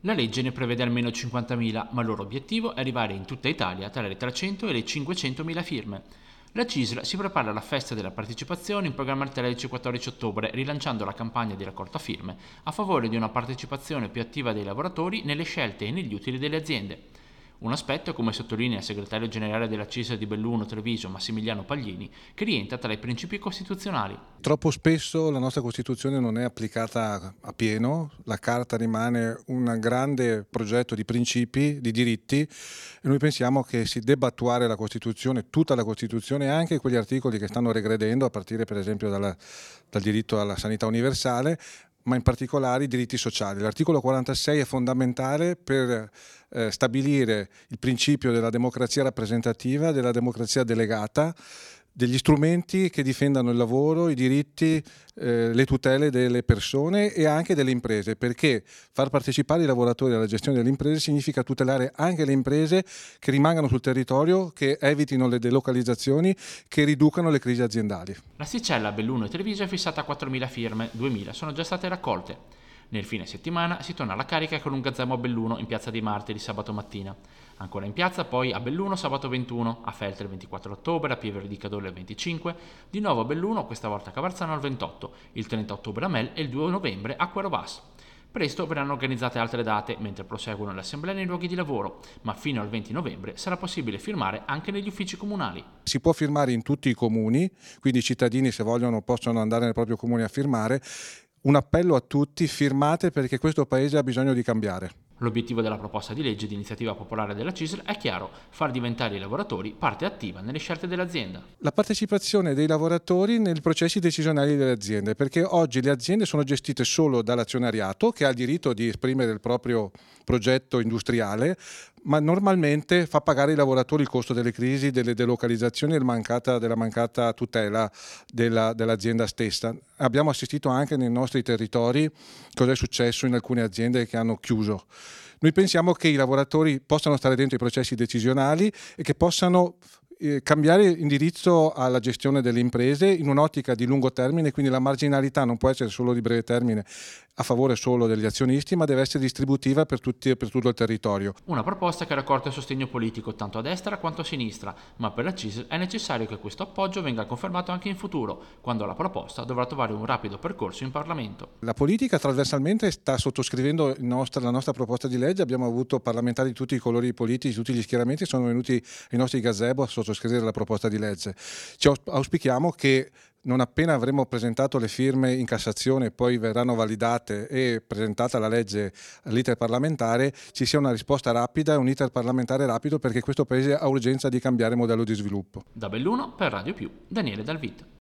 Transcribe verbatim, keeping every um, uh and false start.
La legge ne prevede almeno cinquantamila, ma il loro obiettivo è arrivare in tutta Italia tra le trecento e le cinquecentomila firme. La C I S L si prepara alla festa della partecipazione in programma il tredici e quattordici ottobre, rilanciando la campagna di raccolta firme a favore di una partecipazione più attiva dei lavoratori nelle scelte e negli utili delle aziende. Un aspetto, come sottolinea il segretario generale della C I S L di Belluno Treviso Massimiliano Paglini, che rientra tra i principi costituzionali. Troppo spesso la nostra Costituzione non è applicata a pieno, la Carta rimane un grande progetto di principi, di diritti e noi pensiamo che si debba attuare la Costituzione, tutta la Costituzione e anche quegli articoli che stanno regredendo, a partire per esempio dalla, dal diritto alla sanità universale, ma in particolare i diritti sociali. L'articolo quarantasei è fondamentale per eh, stabilire il principio della democrazia rappresentativa, della democrazia delegata, degli strumenti che difendano il lavoro, i diritti, eh, le tutele delle persone e anche delle imprese, perché far partecipare i lavoratori alla gestione delle imprese significa tutelare anche le imprese che rimangano sul territorio, che evitino le delocalizzazioni, che riducano le crisi aziendali. L'asticella a Belluno e Treviso è fissata a quattromila firme, duemila sono già state raccolte. Nel fine settimana si torna alla carica con un gazebo a Belluno in piazza dei Martiri sabato mattina. Ancora in piazza poi a Belluno sabato ventuno, a Feltre il ventiquattro ottobre, a Pievere di Cadore il venticinque, di nuovo a Belluno, questa volta a Cavarzano il ventotto, il trenta ottobre a Mel e il due novembre a Querovas. Presto verranno organizzate altre date, mentre proseguono le assemblee nei luoghi di lavoro, ma fino al venti novembre sarà possibile firmare anche negli uffici comunali. Si può firmare in tutti i comuni, quindi i cittadini se vogliono possono andare nel proprio comune a firmare. Un appello a tutti, firmate perché questo Paese ha bisogno di cambiare. L'obiettivo della proposta di legge di iniziativa popolare della C I S L è chiaro: far diventare i lavoratori parte attiva nelle scelte dell'azienda. La partecipazione dei lavoratori nei processi decisionali delle aziende, perché oggi le aziende sono gestite solo dall'azionariato che ha il diritto di esprimere il proprio progetto industriale, ma normalmente fa pagare ai lavoratori il costo delle crisi, delle delocalizzazioni e mancata, della mancata tutela della, dell'azienda stessa. Abbiamo assistito anche nei nostri territori cosa è successo in alcune aziende che hanno chiuso. Noi pensiamo che i lavoratori possano stare dentro i processi decisionali e che possano eh, cambiare indirizzo alla gestione delle imprese in un'ottica di lungo termine, quindi la marginalità non può essere solo di breve termine a favore solo degli azionisti, ma deve essere distributiva per, tutti, per tutto il territorio. Una proposta che ha raccolto sostegno politico tanto a destra quanto a sinistra, ma per la C I S L è necessario che questo appoggio venga confermato anche in futuro, quando la proposta dovrà trovare un rapido percorso in Parlamento. La politica trasversalmente sta sottoscrivendo il nostro, la nostra proposta di legge, abbiamo avuto parlamentari di tutti i colori politici, tutti gli schieramenti, sono venuti ai nostri gazebo a sottoscrivere la proposta di legge. Ci auspichiamo che non appena avremo presentato le firme in Cassazione e poi verranno validate e presentata la legge all'iter parlamentare, ci sia una risposta rapida e un iter parlamentare rapido, perché questo Paese ha urgenza di cambiare modello di sviluppo. Da Belluno per Radio Più, Daniele Dal Vit.